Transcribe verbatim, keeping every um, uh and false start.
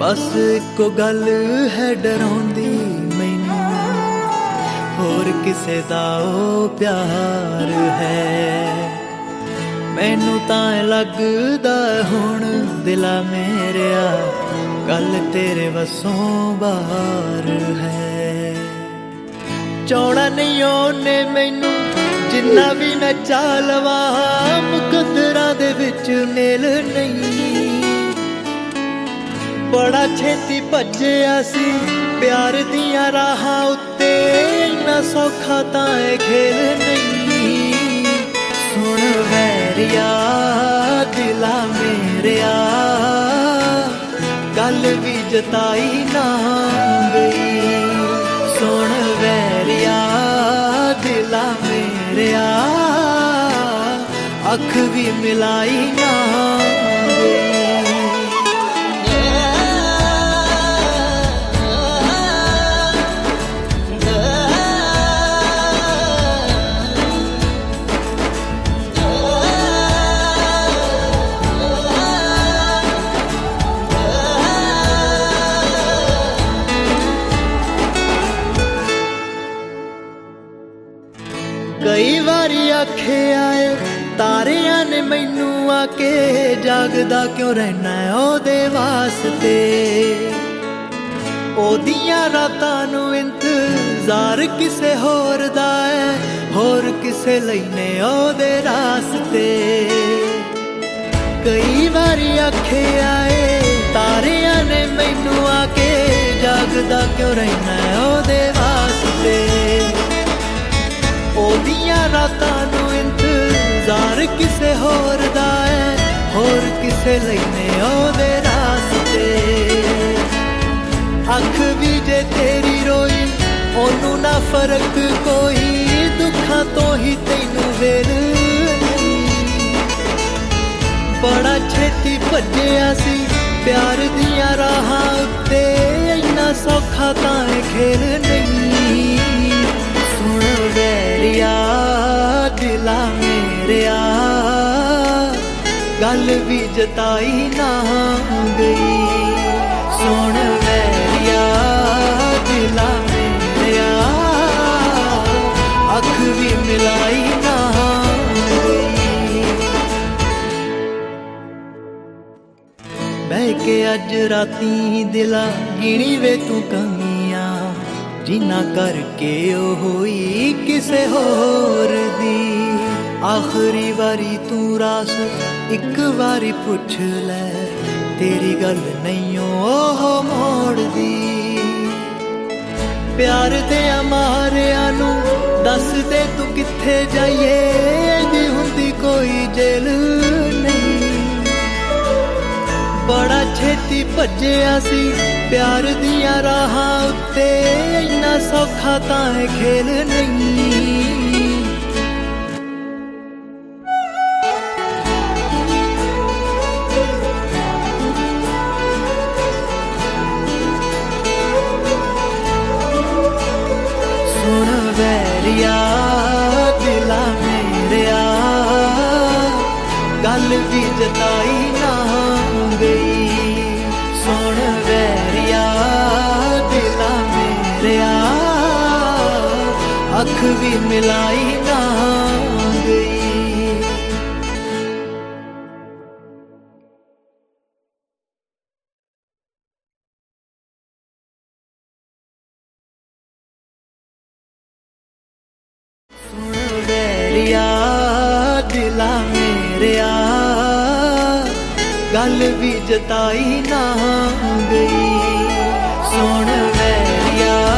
बस एको गल है डराउंदी मैनू, होर किसे दा ओ प्यार है। मैनू तां लगदा हुण दिला मेरेया गल तेरे वसों बाहर है। चाहना नहीं ओने मैनू जिन्ना भी मैं चालवा, मुकद्दरां दे विच मेल नहीं। बड़ा छेती भज्जिया सी प्यार दियां राहां उत्ते, इन्ना सौखा तां ए खेल नहीं। सुन वैरिया दिला मेरेया गल भी जताई ना गई। सुन वैरिया दिला मेरेया अख भी मिलाई ना गई। कई बारी आखे आए तारिया ने मैनू आके, जागदा क्यों रहना है ओदे वास्ते। ओदियां रातां नू इंतजार किसे होर दा है, होर किसे लैने ओदे रास्ते। कई बारी आखे आए तारिया ने मैनू आके, जागदा क्यों रहना है ओदे वास्ते। ओदियां रातां नू इंतजार किसे होर दा है, होर किसे लैने ओदे रास्ते। अख भी जे तेरी रोई ओनू ना फर्क कोई, दुखां तो ही तैनू वेल नहीं। बड़ा छेती भज्जिया सी प्यार दियां राहां उत्ते, इन्ना सौखा तां ए खेल नहीं। सुन वैरिया दिला मेरेया गल भी जताई ना गई। सुन वैरिया दिला मेरेया अख भी मिलाई ना गई। बह के अज राती दिला गिणी वे तू कमियां, जिन्ना करके ओ होई किसे होर दी। आखिरी वारी तू रास एक वारी पुछ ले, तेरी गल नहीं ओह मोड़ दी। प्यार दे मारिया नू दस दे तू किथे जाइए, दी हुंदी कोई जेल नहीं। बड़ा छेती भज्जिया सी प्यार दियां राहां उत्ते, इन्ना सौखा तां ए खेल नहीं। सुन वैरिया दिला मेरेया गल भी जताई ना गई। सुन वैरिया दिला मेरेया अख भी मिलाई ना गई। सुन वैरिया दिला मेरेया गल भी जताई ना गई। सुन वैरिया